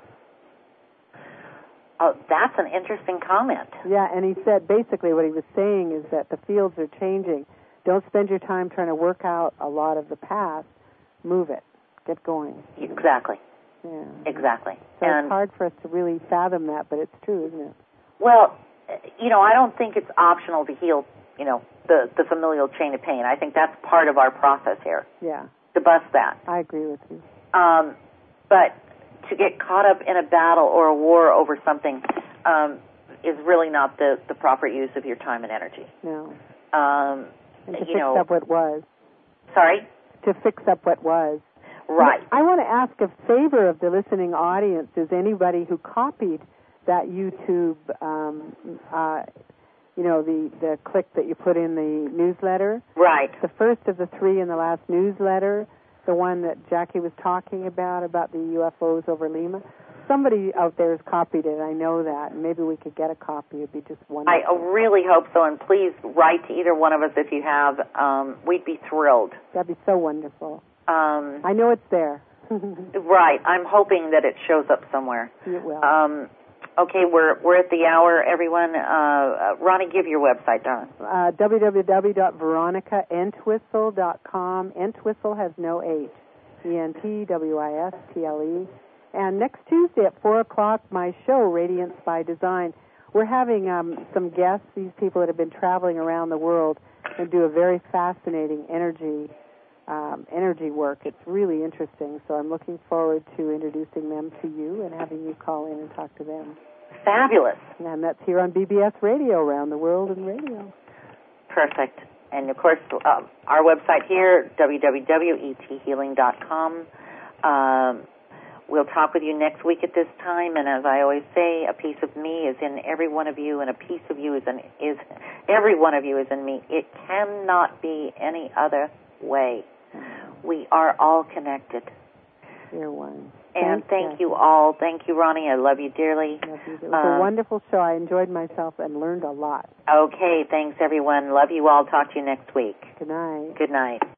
Oh, that's an interesting comment. Yeah, and he said basically what he was saying is that the fields are changing. Don't spend your time trying to work out a lot of the past. Move it. Get going. Exactly. Yeah. Exactly. So and it's hard for us to really fathom that, but it's true, isn't it? Well, you know, I don't think it's optional to heal, you know, the, the familial chain of pain. I think that's part of our process here. Yeah. To bust that. I agree with you. Um, but to get caught up in a battle or a war over something um, is really not the, the proper use of your time and energy. No. Um, and to you fix know, up what was. Sorry? To fix up what was. Right. I want to ask a favor of the listening audience. Is anybody who copied that YouTube, um, uh, you know, the, the click that you put in the newsletter? Right. The first of the three in the last newsletter, the one that Jackie was talking about, about the U F Os over Lima. Somebody out there has copied it. I know that. Maybe we could get a copy. It'd be just wonderful. I really hope so, and please write to either one of us if you have. Um, we'd be thrilled. That'd be so wonderful. Um, I know it's there. Right. I'm hoping that it shows up somewhere. It will. Um, okay, we're we're at the hour, everyone. Uh, uh, Ronnie, give your website, darling. Uh, w w w dot veronica entwistle dot com. Entwistle has no H. E N T W I S T L E. And next Tuesday at four o'clock, my show, Radiance by Design. We're having um, some guests, these people that have been traveling around the world and do a very fascinating energy um, energy work. It's really interesting, so I'm looking forward to introducing them to you and having you call in and talk to them. Fabulous. And that's here on B B S Radio, Around the World in Radio. Perfect. And, of course, uh, our website here, w w w dot e t healing dot com. Um, we'll talk with you next week at this time. And as I always say, a piece of me is in every one of you, and a piece of you is in is every one of you is in me. It cannot be any other way. We are all connected. You're one. And Thanks, thank Kathy. you all. Thank you, Ronnie. I love you dearly. Love you. It was Um, a wonderful show. I enjoyed myself and learned a lot. Okay, thanks, everyone. Love you all. Talk to you next week. Good night. Good night.